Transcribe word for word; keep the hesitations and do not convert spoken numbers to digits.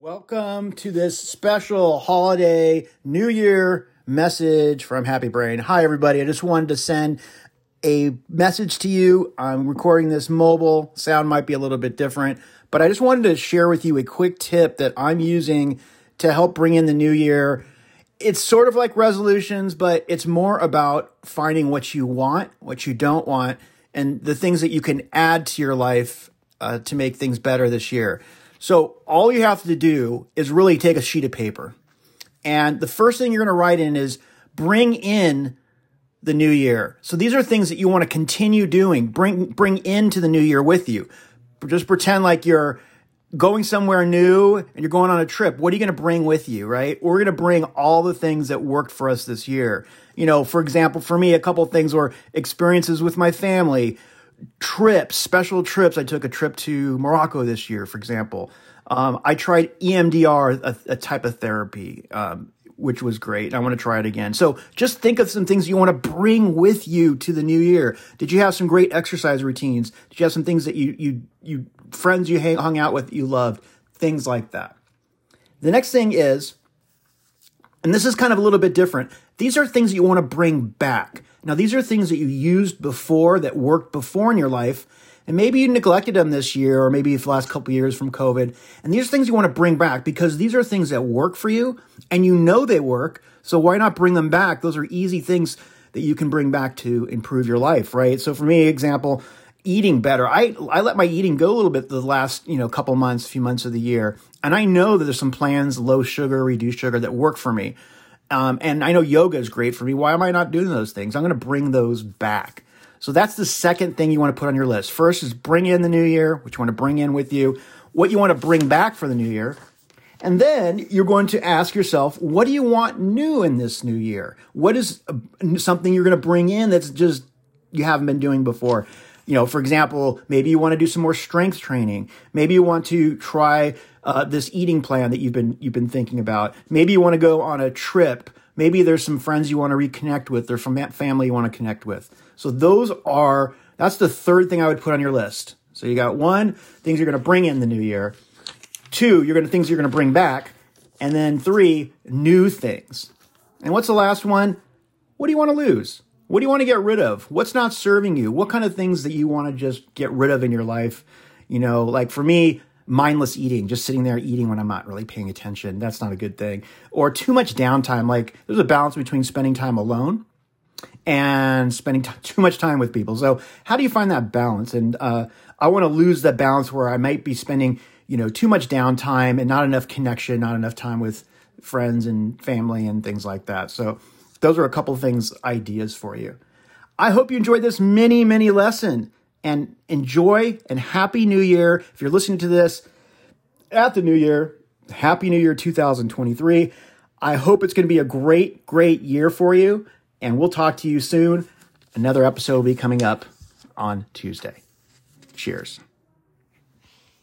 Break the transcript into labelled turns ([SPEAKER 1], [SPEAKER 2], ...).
[SPEAKER 1] Welcome to this special holiday New Year message from Happy Brain. Hi, everybody. I just wanted to send a message to you. I'm recording this mobile. Sound might be a little bit different, but I just wanted to share with you a quick tip that I'm using to help bring in the new year. It's sort of like resolutions, but it's more about finding what you want, what you don't want, and the things that you can add to your life uh, to make things better this year. So all you have to do is really take a sheet of paper. And the first thing you're going to write in is bring in the new year. So these are things that you want to continue doing. Bring, bring into the new year with you. Just pretend like you're going somewhere new and you're going on a trip. What are you going to bring with you, right? We're going to bring all the things that worked for us this year. You know, for example, for me, a couple of things were experiences with my family, trips, special trips. I took a trip to Morocco this year, for example. Um, I tried E M D R, a, a type of therapy, um, which was great. I want to try it again. So just think of some things you want to bring with you to the new year. Did you have some great exercise routines? Did you have some things that you, you, you friends you hang, hung out with that you loved? Things like that. The next thing is, and this is kind of a little bit different. These are things that you want to bring back. Now, these are things that you used before, that worked before in your life, and maybe you neglected them this year or maybe the last couple of years from COVID. And these are things you want to bring back because these are things that work for you and you know they work. So why not bring them back? Those are easy things that you can bring back to improve your life, right? So for me, example, eating better. I, I let my eating go a little bit the last, you know, couple months, few months of the year. And I know that there's some plans, low sugar, reduced sugar, that work for me. Um, and I know yoga is great for me. Why am I not doing those things? I'm going to bring those back. So that's the second thing you want to put on your list. First is bring in the new year, which you want to bring in with you, what you want to bring back for the new year. And then you're going to ask yourself, what do you want new in this new year? What is something you're going to bring in that's just you haven't been doing before? You know, for example, maybe you want to do some more strength training. Maybe you want to try uh, this eating plan that you've been you've been thinking about. Maybe you want to go on a trip. Maybe there's some friends you want to reconnect with or from family you want to connect with. So those are, that's the third thing I would put on your list. So you got one, things you're going to bring in the new year. Two, you're going to things you're going to bring back. And then three, new things. And what's the last one? What do you want to lose? What do you want to get rid of? What's not serving you? What kind of things that you want to just get rid of in your life? You know, like for me, mindless eating, just sitting there eating when I'm not really paying attention. That's not a good thing. Or too much downtime. Like there's a balance between spending time alone and spending t- too much time with people. So how do you find that balance? And uh, I want to lose that balance where I might be spending, you know, too much downtime and not enough connection, not enough time with friends and family and things like that. So those are a couple of things, ideas for you. I hope you enjoyed this mini, mini lesson. And enjoy and happy new year. If you're listening to this at the new year, happy new year two thousand twenty-three. I hope it's going to be a great, great year for you. And we'll talk to you soon. Another episode will be coming up on Tuesday. Cheers.